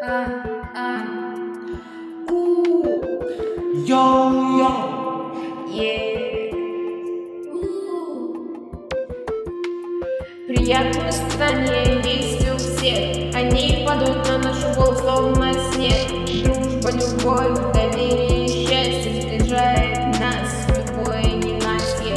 Йо-йо. Приятное испытание есть у всех. Они падают на нашу голову, словно снег. Дружба, любовь, доверие, счастье сближает нас в любое ненастье.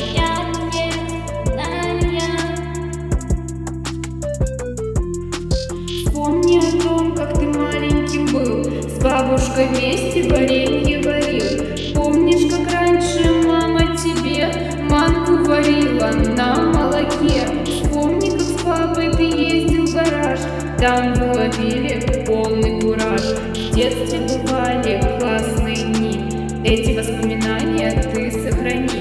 Вспомни о том, как ты маленьким был, с бабушкой вместе варенье варил. Помнишь, как раньше мама тебе манку варила на молоке? Вспомни, как с папой ты ездил в гараж, там было пили полный кураж. В детстве бывали классные дни, эти воспоминания ты сохрани.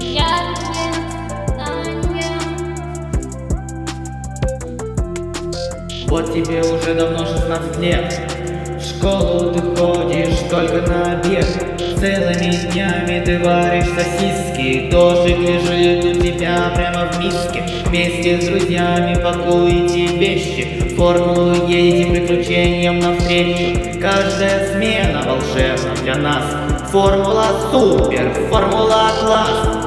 Вот тебе уже давно 16 лет. В школу ты ходишь только на обед. Целыми днями ты варишь сосиски. Дождик лежит у тебя прямо в миске. Вместе с друзьями пакуете вещи. В формулу едете приключениям навстречу. Каждая смена волшебна для нас. Формула супер, формула класс.